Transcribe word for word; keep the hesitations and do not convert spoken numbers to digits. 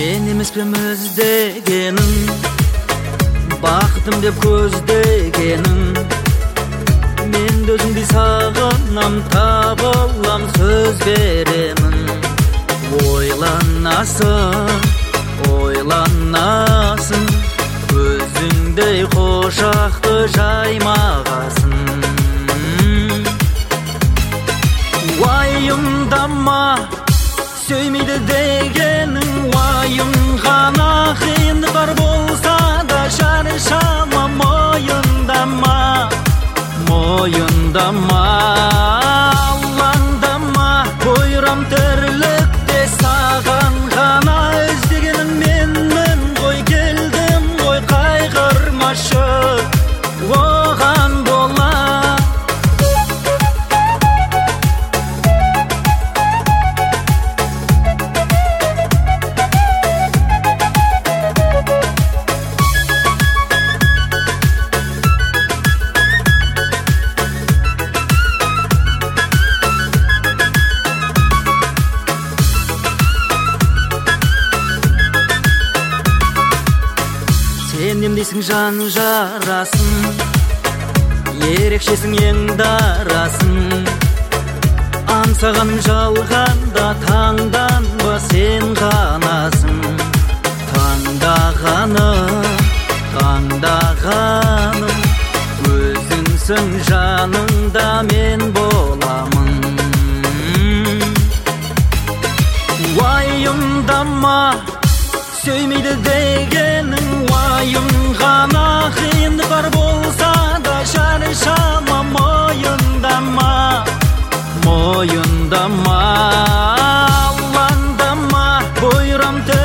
Мен емеспін іздегенің, бақытым деп көздегенің. Мен өзіңді сағынам, табылам, сөз беремін. Ойланасың, ойланасың, өзіңдей қошақты жаймағасын. Уайымдама, сөймейді дегенің, уайым ғана. Қиындықтар болса да шаршама, мойындама, мойындама. Алаңдама, бұйрам тірлікте саған ғана. Іздегенің менмін ғой, келдім ғой, қайғырмашы, оған бола. Сен емдейсің жан жарасын, ерекшесің ең дарасын. Аңсағаным жалғанда, таңданба сен ғанасың. Таңдағаным, таңдағаным, өзіңсің жаныңда мен боламын. Уайымдама, сөймейді дегенің, уайым ғана. Қиындықтар болса да шаршама, мойындама, мойындама. Алаңдама, бұйрам